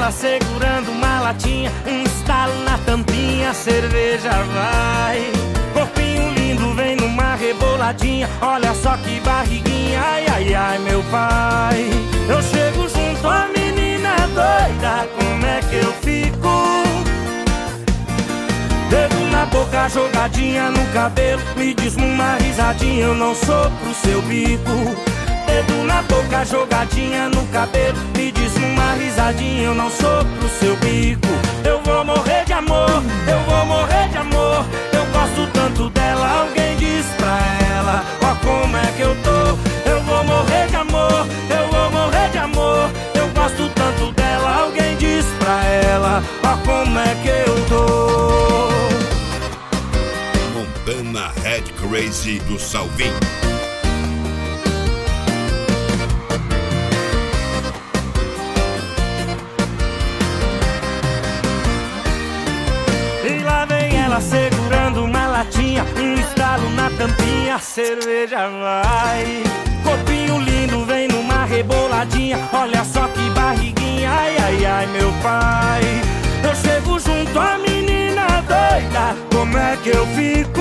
ela segurando uma latinha, um estalo na tampinha, a cerveja vai. Corpinho lindo vem numa reboladinha, olha só que barriguinha, ai, ai, ai, meu pai. Eu chego junto à menina doida, como é que eu fico? Dedo na boca, jogadinha no cabelo, me diz numa risadinha, eu não sou pro seu bico. Dedo na boca, jogadinha no cabelo, me diz numa risadinha, eu não sou pro seu bico. Eu vou morrer de amor, eu vou morrer de amor, eu gosto tanto dela, alguém diz pra ela, ó como é que eu tô. Eu vou morrer de amor, eu vou morrer de amor, eu gosto tanto dela, alguém diz pra ela, ó como é que eu tô. Montana Head Crazy do Salvin. E lá vem ela segurando uma latinha, um estalo na tampinha, a cerveja vai. Corpinho lindo vem numa reboladinha, olha só que barriguinha, ai, ai, ai, meu pai. Eu chego junto à menina doida, como é que eu fico?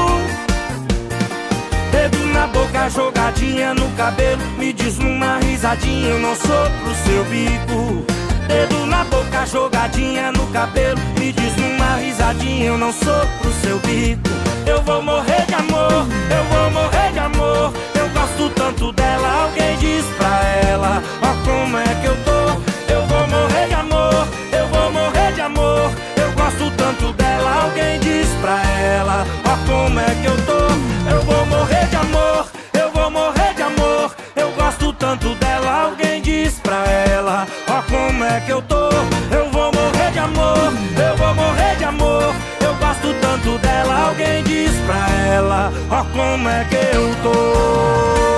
Dedo na boca, jogadinha no cabelo, me diz numa risadinha, eu não sou pro seu bico. Dedo na boca, jogadinha no cabelo, me diz numa risadinha, eu não sou pro seu bico. Eu vou morrer de amor, eu vou morrer de amor, eu gosto tanto dela, alguém diz pra ela, ó como é que eu tô. Eu vou morrer de amor, eu vou morrer de amor, eu gosto tanto dela, alguém diz pra ela, ó como é que eu tô. Eu vou morrer de amor, eu vou morrer de amor, eu gosto tanto dela, alguém diz pra ela, ó como é que eu tô. Eu vou morrer de amor, eu vou morrer de amor, eu gosto tanto dela, alguém diz pra ela, ó como é que eu tô.